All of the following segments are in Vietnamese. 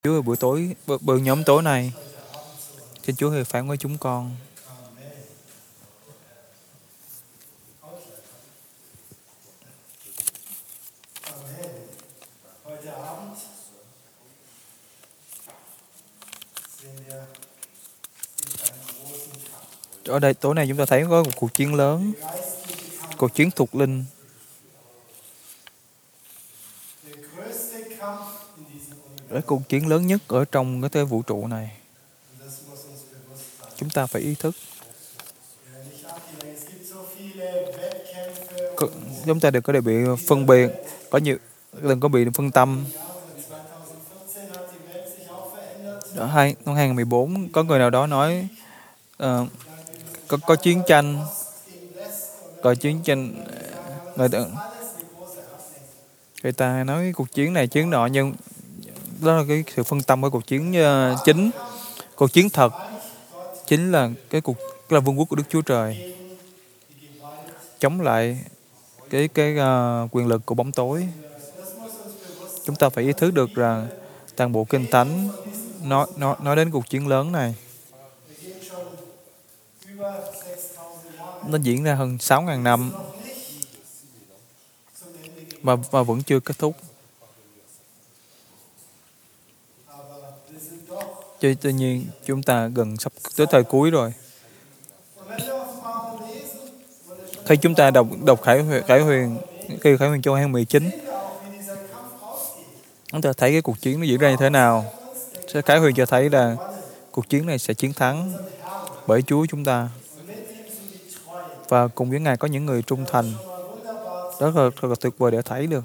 Chúa ơi, buổi tối bữa nhóm tối này, xin Chúa hề phán với chúng con. Ở đây tối nay chúng ta thấy có một cuộc chiến lớn, cuộc chiến thuộc linh. Cái cuộc chiến lớn nhất ở trong cái vũ trụ này. Chúng ta phải ý thức. Chúng ta đừng có bị phân biệt, đừng có bị phân tâm. Ở năm 2014 có người nào đó nói có chiến tranh, người ta nói cuộc chiến này chiến nọ, nhưng đó là cái sự phân tâm của cuộc chiến chính. Cuộc chiến thật chính là là vương quốc của Đức Chúa Trời, chống lại cái quyền lực của bóng tối. Chúng ta phải ý thức được rằng toàn bộ Kinh Thánh nói đến cuộc chiến lớn này. Nó diễn ra hơn 6.000 năm và vẫn chưa kết thúc. Tuy nhiên chúng ta gần sắp tới thời cuối rồi. Khi chúng ta đọc Khải Huyền câu 19, chúng ta thấy cái cuộc chiến nó diễn ra như thế nào. Khải Huyền cho thấy là cuộc chiến này sẽ chiến thắng bởi Chúa chúng ta, và cùng với Ngài có những người trung thành. Đó thật là tuyệt vời để thấy được.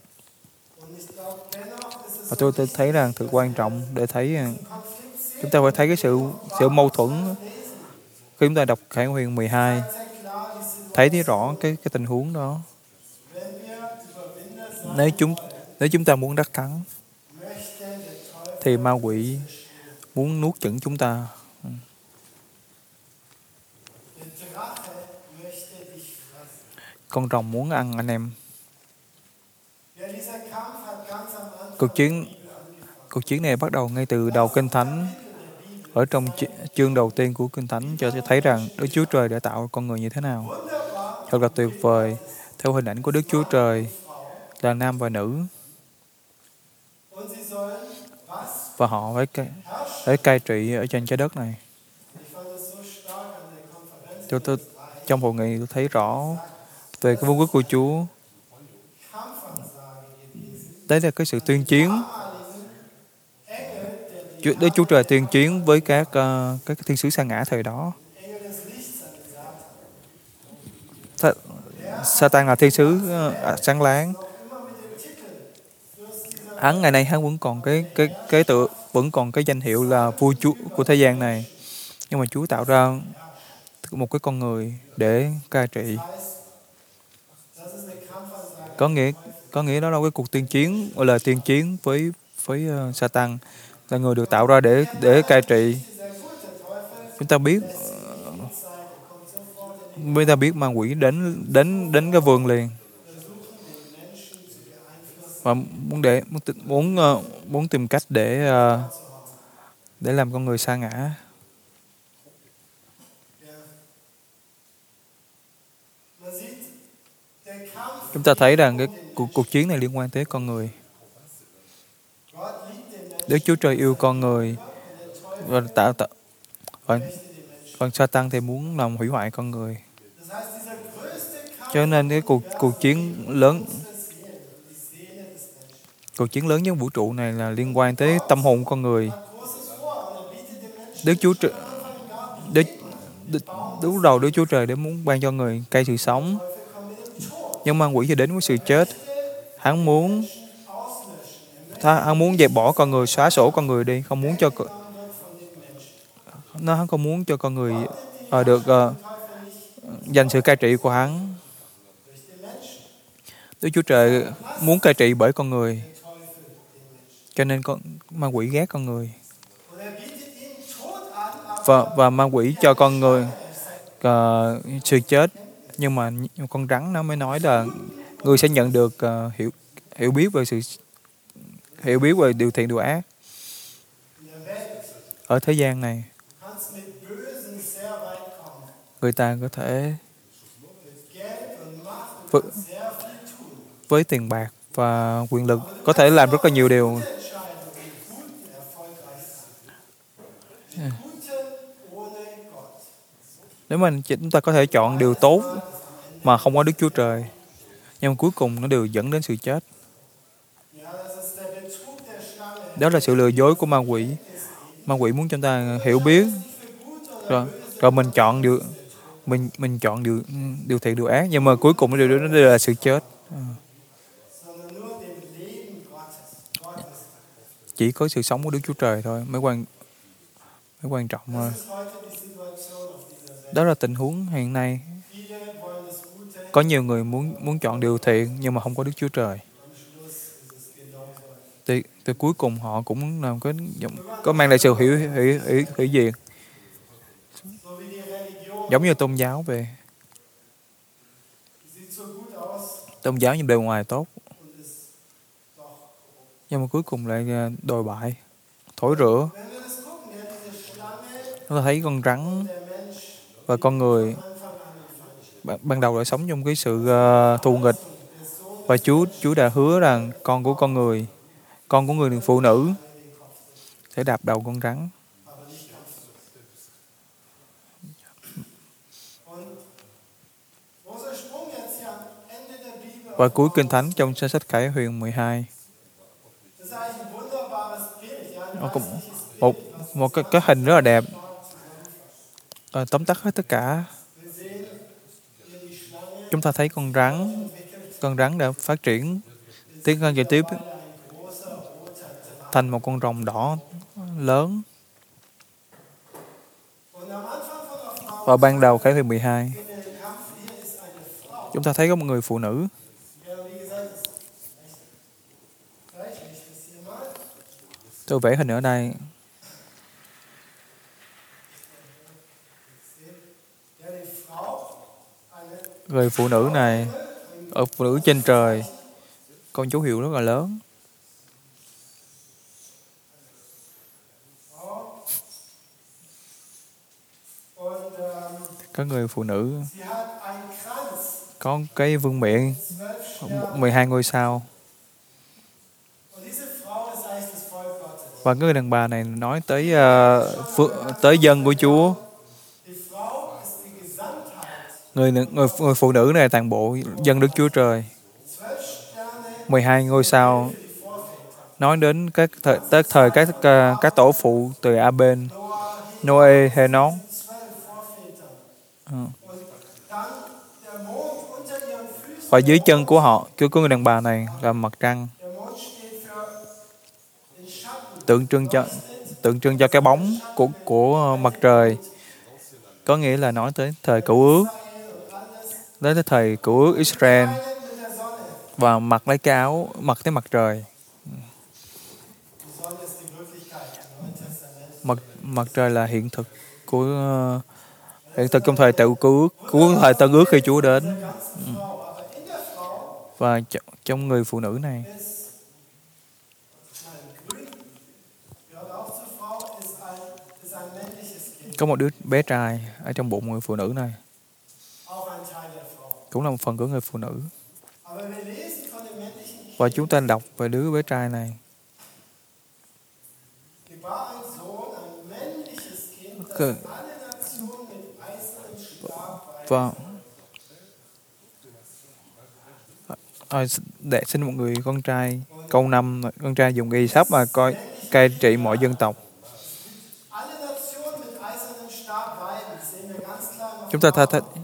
Và tôi thấy rằng thật quan trọng để thấy chúng ta phải thấy cái sự mâu thuẫn khi chúng ta đọc Khải Huyền 12, thấy rõ cái tình huống đó. Nếu chúng ta muốn đắc thắng thì ma quỷ muốn nuốt chửng chúng ta. Con rồng muốn ăn anh em. Cuộc chiến này bắt đầu ngay từ đầu Kinh Thánh. Ở trong chương đầu tiên của Kinh Thánh cho thấy rằng Đức Chúa Trời đã tạo con người như thế nào. Thật là tuyệt vời, theo hình ảnh của Đức Chúa Trời là nam và nữ. Và họ phải cai trị ở trên trái đất này. Trong hội nghị tôi thấy rõ về cái vương quốc của Chúa. Đấy là cái sự tuyên chiến. Đức Chúa Trời tuyên chiến với các thiên sứ sa ngã thời đó. Satan là thiên sứ sáng láng. Ngày nay hắn vẫn còn cái danh hiệu là vua chúa của thế gian này. Nhưng mà Chúa tạo ra một cái con người để cai trị. Có nghĩa đó là cái cuộc tuyên chiến, gọi là tuyên chiến với Satan, là người được tạo ra để cai trị. Chúng ta biết ma quỷ đến cái vườn liền, và muốn tìm cách để làm con người sa ngã. Chúng ta thấy rằng cái cuộc chiến này liên quan tới con người. Đức Chúa Trời yêu con người và còn Satan thì muốn làm hủy hoại con người. Cho nên cái cuộc chiến lớn nhất vũ trụ này là liên quan tới tâm hồn con người. Đức Chúa Trời lúc đầu Đức Chúa Trời để muốn ban cho người cây sự sống, nhưng ma quỷ thì đến với sự chết. Hắn muốn dẹp bỏ con người, xóa sổ con người đi, không muốn cho hắn không muốn cho con người được dành sự cai trị của hắn. Đức Chúa Trời muốn cai trị bởi con người, cho nên ma quỷ ghét con người, và ma quỷ cho con người sự chết. Nhưng mà con rắn nó mới nói là người sẽ nhận được hiểu biết về điều thiện điều ác. ở thế gian này, người ta có thể với, với tiền bạc và quyền lực có thể làm rất là nhiều điều. Nếu mà chúng ta có thể chọn điều tốt mà không có Đức Chúa Trời, nhưng cuối cùng nó đều dẫn đến sự chết. Đó là sự lừa dối của ma quỷ. Ma quỷ muốn chúng ta hiểu biết, rồi mình chọn mình chọn điều thiện điều ác, nhưng mà cuối cùng nó đều là sự chết. Chỉ có sự sống của Đức Chúa Trời thôi mới quan trọng thôi. Đó là tình huống hiện nay. Có nhiều người muốn chọn điều thiện nhưng mà không có Đức Chúa Trời. Từ cuối cùng họ cũng làm có mang lại sự hủy diệt. Giống như tôn giáo về. Tôn giáo nhìn bề ngoài tốt, nhưng mà cuối cùng lại đồi bại, thối rữa. Chúng ta thấy con rắn và con người ban đầu đã sống trong cái sự thù nghịch, và Chúa đã hứa rằng con của người phụ nữ sẽ đạp đầu con rắn. Và cuối Kinh Thánh trong sách Khải Huyền 12, một cái hình rất là đẹp, tóm tắt hết tất cả. Chúng ta thấy con rắn đã phát triển tiếp thành một con rồng đỏ lớn. Và ban đầu Khải Huyền 12, chúng ta thấy có một người phụ nữ. Tôi vẽ hình ở đây. Người phụ nữ này, ở phụ nữ trên trời, con dấu hiệu rất là lớn. Có người phụ nữ có cái vương miện 12 ngôi sao. Và cái người đàn bà này nói tới dân của Chúa. Người phụ nữ này toàn bộ dân Đức Chúa Trời. 12 ngôi sao nói đến thời các tổ phụ từ A-bên, Noe, Henoch. Và dưới chân của họ, của người đàn bà này là mặt trăng, tượng trưng cho cái bóng của mặt trời. Có nghĩa là nói tới thời Cựu Ước, đến tới thời Cựu Ước Israel, và mặc lấy cái áo mặc tới mặt trời. Mặt trời là hiện thực trong thời Cựu Ước, của thời Tân Ước khi Chúa đến. Và trong người phụ nữ này có một đứa bé trai ở trong bụng người phụ nữ này, cũng là một phần của người phụ nữ. Và chúng ta đọc về đứa bé trai này. Và để sinh một người con trai. Câu 5, con trai dùng ghi sắp mà cai trị mọi dân tộc. Chúng ta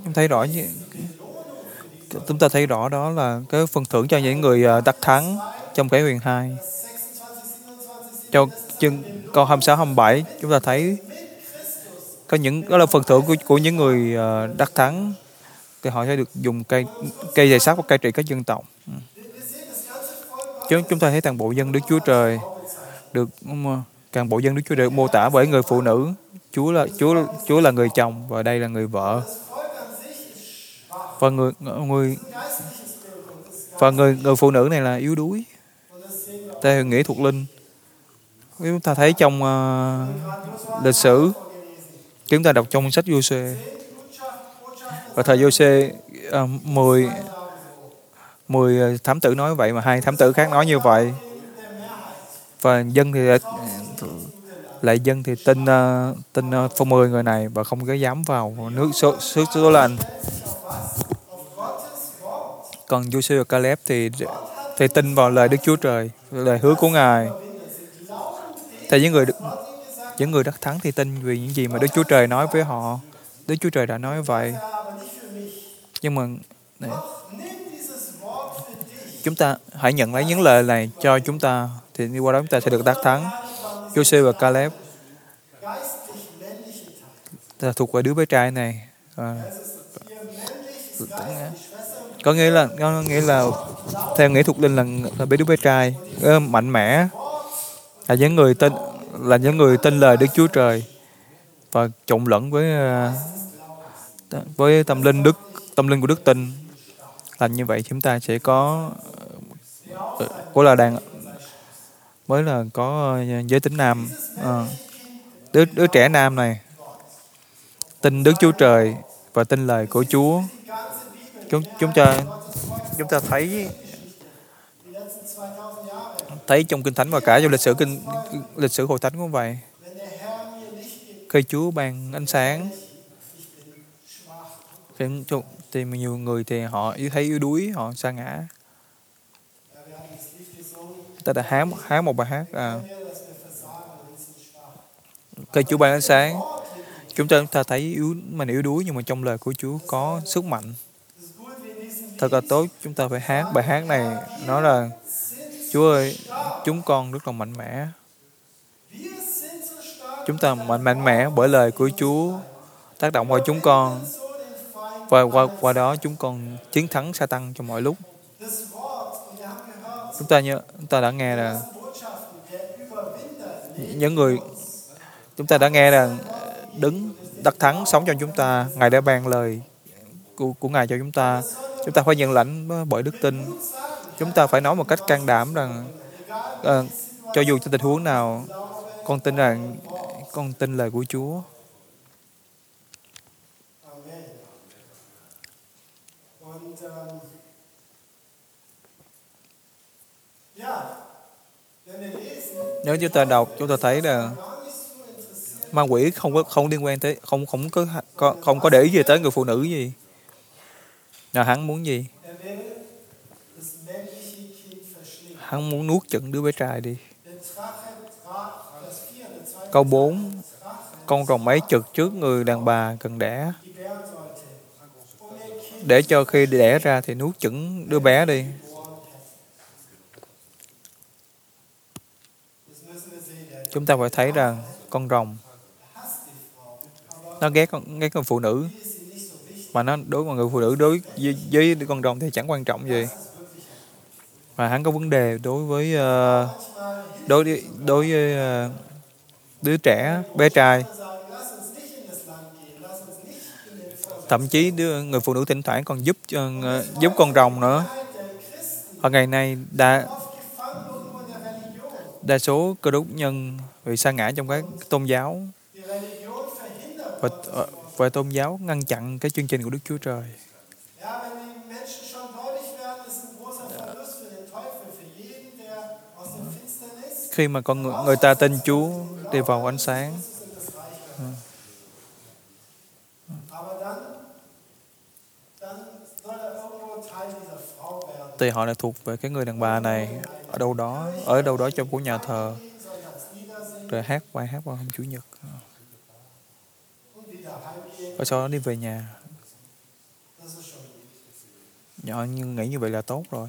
thấy rõ đó là cái phần thưởng cho những người đắc thắng trong Khải Huyền 2. Trong câu 26, 27 chúng ta thấy đó là phần thưởng của những người đắc thắng, thì họ sẽ được dùng cây giày sắt và cai trị các dân tộc. Chúng ta thấy toàn bộ dân Đức Chúa Trời toàn bộ dân Đức Chúa Trời mô tả bởi người phụ nữ. Chúa là người chồng và đây là người vợ. Và người phụ nữ này là yếu đuối theo nghĩa thuộc linh. Chúng ta thấy trong lịch sử, chúng ta đọc trong sách Giô-suê, và thời Giô-suê, 10 10 thám tử nói vậy, mà 2 thám tử khác nói như vậy, và dân thì lại dân thì tin 10 người này và không có dám vào nước xứ Số Lành. Còn Giô-suê và Ca-lép thì tin vào lời Đức Chúa Trời, lời hứa của Ngài. Thì những người đắc thắng thì tin vì những gì mà Đức Chúa Trời nói với họ. Đức Chúa Trời đã nói vậy. Nhưng mà này, chúng ta hãy nhận lấy những lời này cho chúng ta, thì đi qua đó chúng ta sẽ được đắc thắng. Giô-suê và Ca-lép thuộc về đứa bé trai này. Có nghĩa là theo nghĩa thuộc linh là đứa bé trai mạnh mẽ, là những người tin lời Đức Chúa Trời và trộn lẫn với tâm linh của đức tin. Làm như vậy chúng ta sẽ có mới là có giới tính nam. Đứa trẻ nam này tin Đức Chúa Trời và tin lời của Chúa. Chúng ta thấy trong Kinh Thánh và cả trong lịch sử Hội Thánh cũng vậy. Khi Chúa ban ánh sáng thì nhiều người thì họ thấy yếu đuối, họ sa ngã. Ta đã hát một bài hát khi Chúa ban ánh sáng, chúng ta thấy mình yếu đuối, nhưng mà trong lời của Chúa có sức mạnh. Thật là tốt, chúng ta phải hát bài hát này, nói là Chúa ơi, chúng con rất là mạnh mẽ. Chúng ta mạnh mẽ bởi lời của Chúa tác động vào chúng con, và qua đó chúng con chiến thắng Sa-tăng trong mọi lúc. Chúng ta đã nghe là chúng ta đã nghe là đứng đắc thắng sống cho chúng ta. Ngài đã ban lời của Ngài cho chúng ta. Chúng ta phải nhận lãnh bởi đức tin. Chúng ta phải nói một cách can đảm rằng cho dù trong tình huống nào, con tin lời của Chúa. Nếu chúng ta đọc, chúng ta thấy là ma quỷ không liên quan tới, không có để ý gì tới người phụ nữ gì. Là hắn muốn gì? Hắn muốn nuốt chửng đứa bé trai đi. Câu 4, con rồng ấy trực trước người đàn bà cần đẻ, để cho khi đẻ ra thì nuốt chửng đứa bé đi. Chúng ta phải thấy rằng con rồng nó ghét con phụ nữ, mà nó đối với người phụ nữ, với con rồng thì chẳng quan trọng gì. Mà hắn có vấn đề đối với đứa trẻ bé trai. Thậm chí người phụ nữ thỉnh thoảng còn giúp con rồng nữa. Ở ngày nay đa số cơ đốc nhân bị sa ngã trong các tôn giáo, và tôn giáo ngăn chặn cái chương trình của Đức Chúa Trời. Khi mà người ta tin Chúa đi vào ánh sáng, thì họ lại thuộc về cái người đàn bà này ở đâu đó trong của nhà thờ, rồi hát bài hát vào hôm Chủ nhật, và sau đó đi về nhà. Họ nghĩ như vậy là tốt rồi.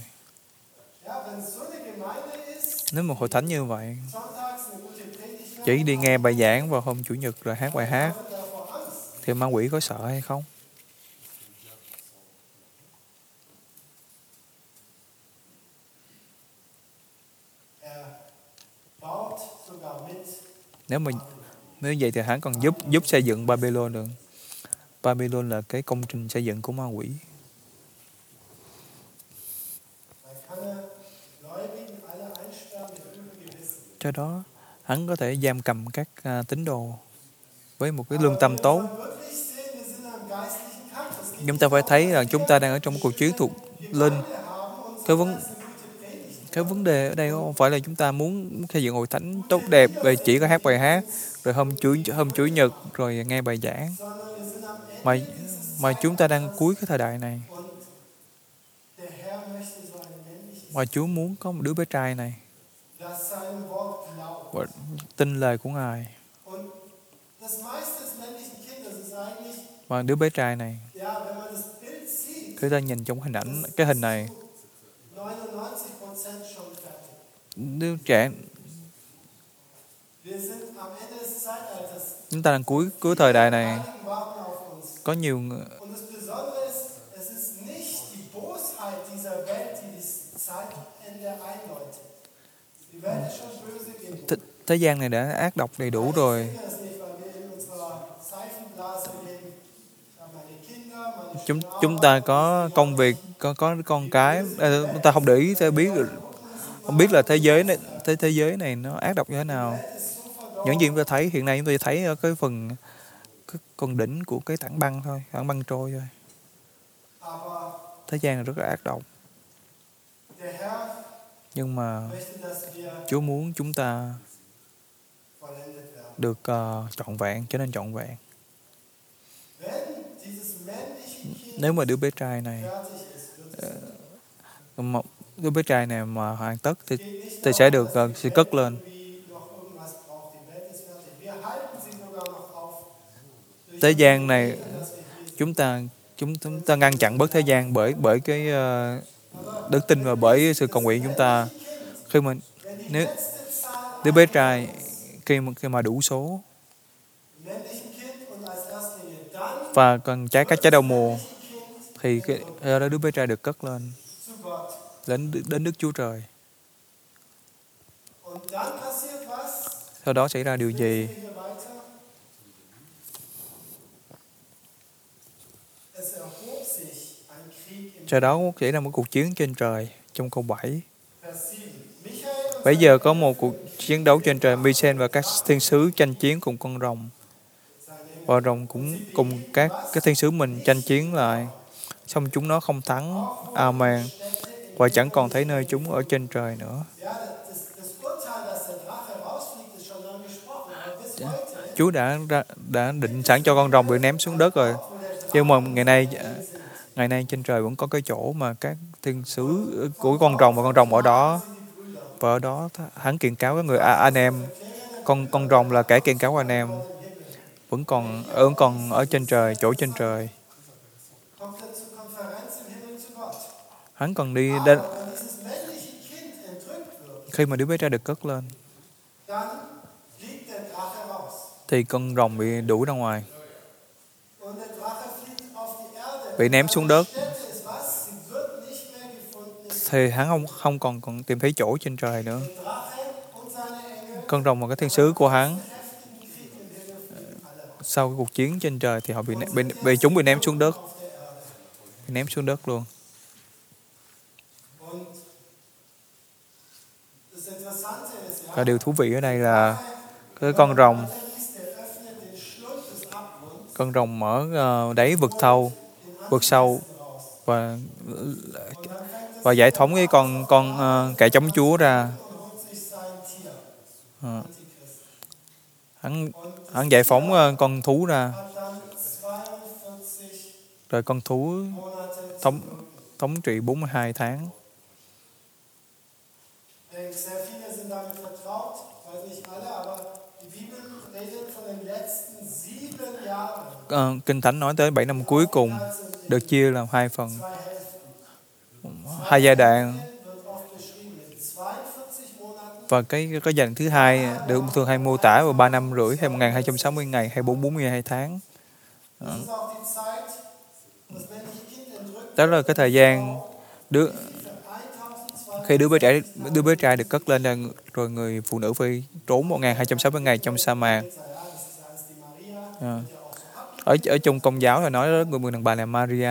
Nếu một hội thánh như vậy chỉ đi nghe bài giảng vào hôm Chủ nhật rồi hát bài hát, thì ma quỷ có sợ hay không? Nếu vậy thì hắn còn giúp xây dựng Babylon được. Babylon là cái công trình xây dựng của ma quỷ. Do đó, Hắn có thể giam cầm các tín đồ với một cái lương tâm tốt. Chúng ta phải thấy rằng chúng ta đang ở trong một cuộc chiến thuộc linh. Cái vấn đề ở đây không phải là chúng ta muốn xây dựng hội thánh tốt đẹp về chỉ có hát bài hát, rồi hôm chủ nhật rồi nghe bài giảng, mà chúng ta đang cuối cái thời đại này, mà Chúa muốn có một đứa bé trai này và tin lời của Ngài. Và đứa bé trai này, khi ta nhìn trong hình ảnh cái hình này, đứa trẻ, chúng ta đang cuối thời đại này, có nhiều người, thế gian này đã ác độc đầy đủ rồi. Chúng ta có công việc, có con cái, chúng ta không để ý, không biết là thế giới này nó ác độc như thế nào. Những gì chúng ta thấy hiện nay, chúng ta thấy ở cái con đỉnh của cái tảng băng trôi thôi. Thế gian này rất là ác độc. Nhưng mà Chúa muốn chúng ta được trọn vẹn, trở nên trọn vẹn. Nếu mà đứa bé trai này mà hoàn tất thì sẽ được sẽ cất lên. Thế gian này chúng ta ngăn chặn bớt thế gian bởi cái đức tin và bởi sự cầu nguyện chúng ta. Khi mà nếu đứa bé trai khi mà đủ số và cần các trái đau mùa thì đứa bé trai được cất lên đến Đức Chúa Trời. Sau đó xảy ra điều gì? Sau đó xảy ra một cuộc chiến trên trời trong câu 7. Bây giờ có một cuộc chiến đấu trên trời, Michael và các thiên sứ tranh chiến cùng con rồng. Và rồng cũng cùng các thiên sứ mình tranh chiến lại. Xong chúng nó không thắng. Amen. Và chẳng còn thấy nơi chúng ở trên trời nữa. Chúa đã định sẵn cho con rồng bị ném xuống đất rồi. Nhưng mà ngày nay trên trời vẫn có cái chỗ mà các thiên sứ của con rồng, và con rồng ở đó. Và ở đó hắn kiện cáo với người anh em. Con rồng là kẻ kiện cáo anh em. Vẫn còn ở trên trời, chỗ trên trời. Hắn còn đi đến. Khi mà đứa bé trai được cất lên thì con rồng bị đuổi ra ngoài, bị ném xuống đất. Thì hắn không còn tìm thấy chỗ trên trời nữa. Con rồng và cái thiên sứ của hắn, sau cái cuộc chiến trên trời thì họ chúng bị ném xuống đất. Ném xuống đất luôn. Và điều thú vị ở đây là cái con rồng mở đáy vực sâu và giải phóng cái con kẻ chống Chúa ra. Hắn giải phóng con thú ra. Rồi con thú thống trị 42 tháng. Kinh Thánh nói tới 7 năm cuối cùng được chia làm 2 phần, 2 giai đoạn. Và cái giai đoạn thứ hai được thường hay mô tả vào 3 năm rưỡi, hay 1260 ngày, hay 42 tháng. Đó là cái thời gian khi đứa bé trai được cất lên, rồi người phụ nữ phải trốn 1260 ngày trong sa mạc. Ở trong Công giáo là nói người mừng đàn bà là Maria.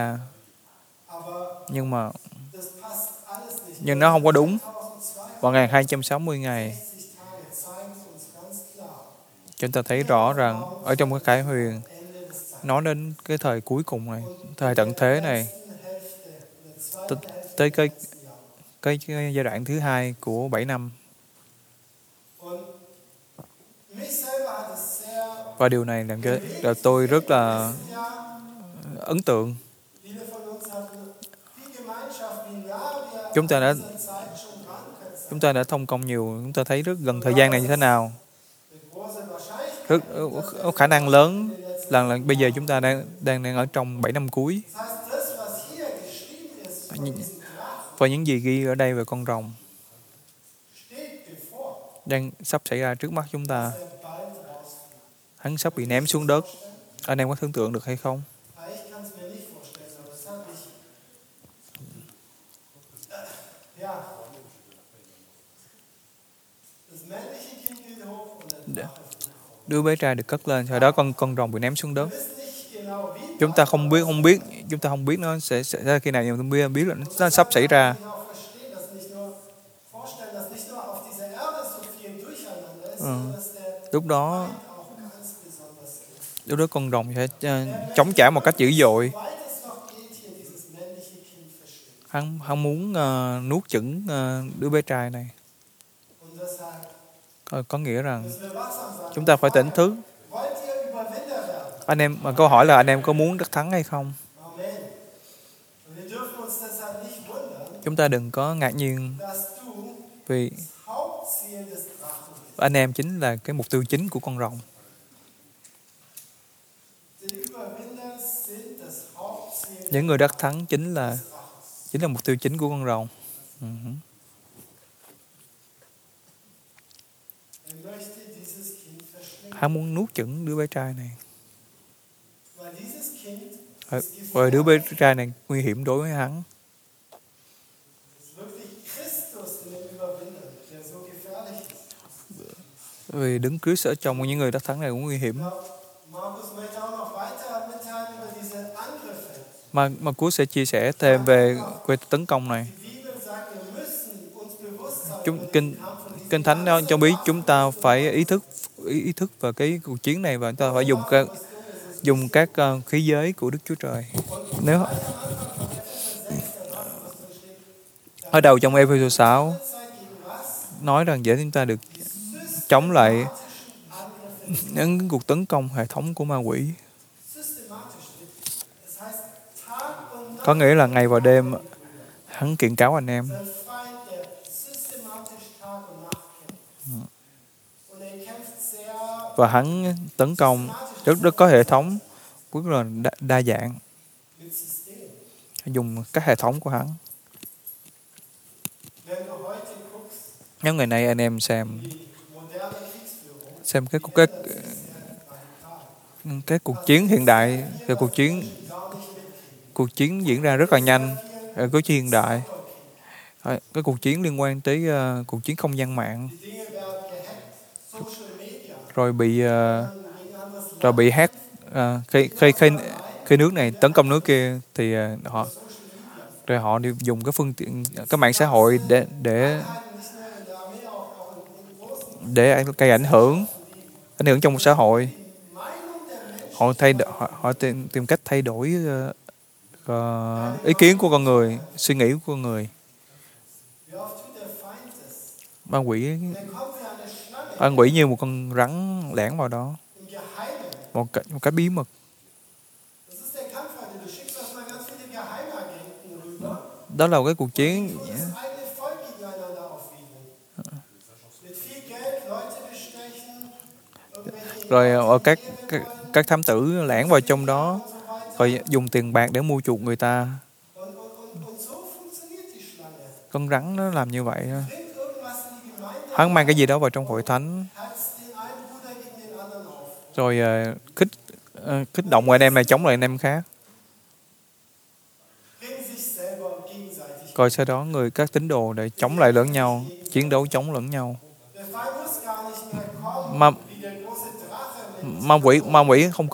Nhưng nó không có đúng. 1260 ngày Chúng ta thấy rõ rằng ở trong cái Khải Huyền nói đến cái thời cuối cùng này, thời tận thế này, tới cái giai đoạn thứ hai của 7 năm. Và điều này là tôi rất là ấn tượng. Chúng ta đã chúng ta đã thông công nhiều, chúng ta thấy rất gần thời gian này như thế nào. Rất có khả năng lớn là bây giờ chúng ta đang ở trong 7 năm cuối. Và những gì ghi ở đây về con rồng đang sắp xảy ra trước mắt chúng ta. Hắn sắp bị ném xuống đất. Anh em có tưởng tượng được hay không? Đứa bé trai được cất lên, sau đó con rồng bị ném xuống đất. Chúng ta không biết nó sẽ xảy ra khi nào, nhưng chúng biết là nó sắp xảy ra. Ừ. Lúc đó con rồng sẽ chống trả một cách dữ dội. Hắn muốn nuốt chửng đứa bé trai này. Có nghĩa rằng chúng ta phải tỉnh thức. Anh em, mà câu hỏi là anh em có muốn đắc thắng hay không? Chúng ta đừng có ngạc nhiên, vì anh em chính là cái mục tiêu chính của con rồng. Những người đắc thắng chính là mục tiêu chính của con rồng. Hắn muốn nuốt chửng đứa bé trai này. Và đứa bé trai này nguy hiểm đối với hắn. Vì đứng Christ ở trong những người đắc thắng này cũng nguy hiểm. Mà Marcus sẽ chia sẻ thêm về tấn công này. Kinh Thánh cho biết chúng ta phải ý thức vào cái cuộc chiến này, và chúng ta phải dùng các khí giới của Đức Chúa Trời. Nếu ở đầu trong Ê-phê-sô 6 nói rằng để chúng ta được chống lại những cuộc tấn công hệ thống của ma quỷ. Có nghĩa là ngày và đêm hắn kiện cáo anh em. Và hắn tấn công rất có hệ thống, rất là đa dạng. Dùng các hệ thống của hắn. Nếu ngày nay anh em xem cái cuộc chiến hiện đại, cái cuộc chiến diễn ra rất là nhanh, cuộc chiến hiện đại, cái cuộc chiến liên quan tới cuộc chiến không gian mạng, rồi bị hack, khi nước này tấn công nước kia thì họ đi dùng cái phương tiện, cái mạng xã hội để gây ảnh hưởng trong một xã hội. Họ tìm cách thay đổi ý kiến của con người, suy nghĩ của con người. Ma quỷ như một con rắn lẻn vào đó, một cái bí mật. Đó là cái cuộc chiến. Rồi các thám tử lẻn vào trong đó, rồi dùng tiền bạc để mua chuộc người ta. Con rắn nó làm như vậy. Hắn mang cái gì đó vào trong hội thánh, rồi kích động anh em này chống lại anh em khác. Rồi sau đó các tín đồ để chống lại lẫn nhau, chiến đấu chống lẫn nhau. Ma quỷ không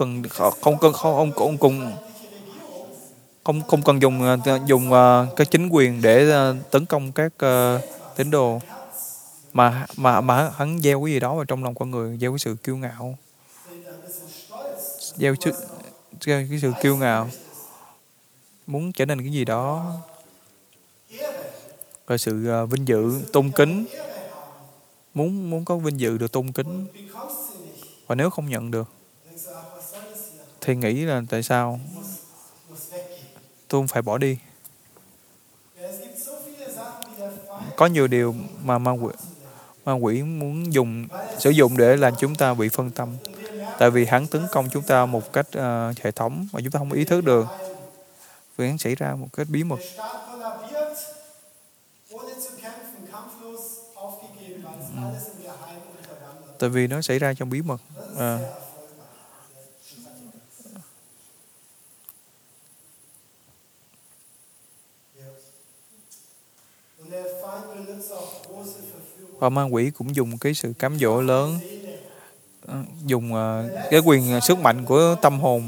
cần dùng cái chính quyền để tấn công các tín đồ. mà hắn gieo cái gì đó vào trong lòng con người, gieo cái sự kiêu ngạo, gieo cái sự kiêu ngạo, muốn trở nên cái gì đó, rồi sự vinh dự, tôn kính, muốn muốn có vinh dự được tôn kính, và nếu không nhận được thì nghĩ là tại sao tôi phải bỏ đi. Có nhiều điều mà ma quỷ muốn sử dụng để làm chúng ta bị phân tâm, tại vì hắn tấn công chúng ta một cách hệ thống mà chúng ta không ý thức được, vì hắn xảy ra một cách bí mật. Tại vì nó xảy ra trong bí mật. Và ma quỷ cũng dùng cái sự cám dỗ lớn, dùng cái quyền sức mạnh của tâm hồn.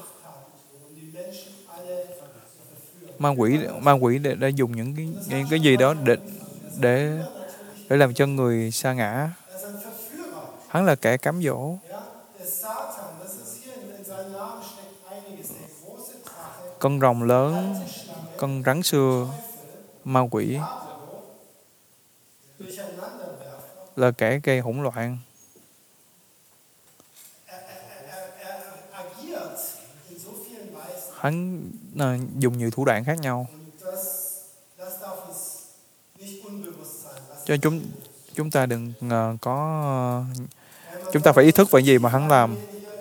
Ma quỷ đã dùng những cái gì đó để làm cho người sa ngã. Hắn là kẻ cám dỗ. Con rồng lớn, con rắn xưa, ma quỷ là kẻ gây hỗn loạn. Hắn dùng nhiều thủ đoạn khác nhau. Cho chúng ta đừng có... chúng ta phải ý thức về gì mà hắn làm.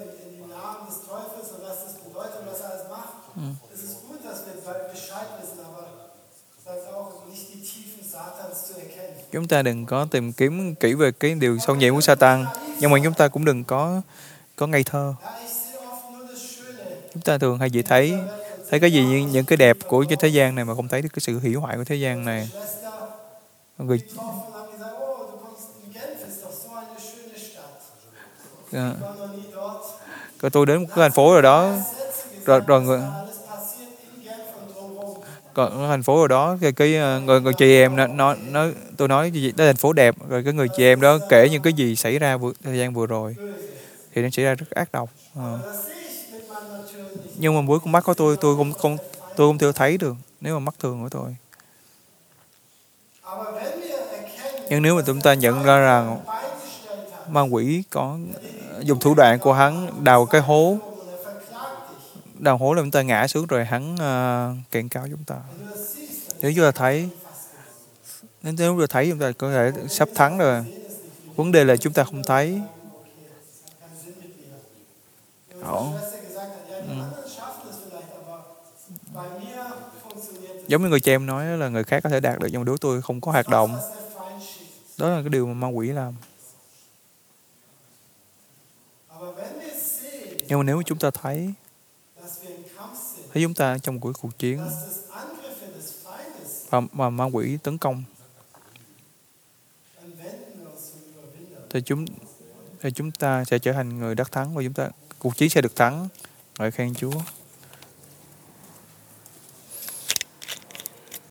Chúng ta đừng có tìm kiếm kỹ về cái điều sâu nhiệm của Satan, nhưng mà chúng ta cũng đừng có ngây thơ. Chúng ta thường hay chỉ thấy cái gì, những cái đẹp của cái thế gian này mà không thấy được cái sự hủy hoại của thế gian này. Rồi tôi đến một cái thành phố rồi đó, còn thành phố rồi đó, người chị em tôi nói gì đó, thành phố đẹp, rồi cái người chị em đó kể những cái gì xảy ra thời gian vừa rồi thì nó xảy ra rất ác độc. Nhưng mà với con mắt của tôi không thể thấy được nếu mà mắt thường của tôi. Nhưng nếu mà chúng ta nhận ra rằng ma quỷ có dùng thủ đoạn của hắn đào hố làm chúng ta ngã xuống, rồi hắn kiện cáo chúng ta. Nếu chúng ta thấy chúng ta có thể sắp thắng rồi. Vấn đề là chúng ta không thấy. Giống như người chị em nói là người khác có thể đạt được, nhưng mà đối với tôi không có hoạt động. Đó là cái điều mà ma quỷ làm. Nhưng mà nếu chúng ta thấy chúng ta trong một cuộc chiến và ma quỷ tấn công, thì chúng ta sẽ trở thành người đắc thắng, và cuộc chiến sẽ được thắng. Ngợi khen Chúa.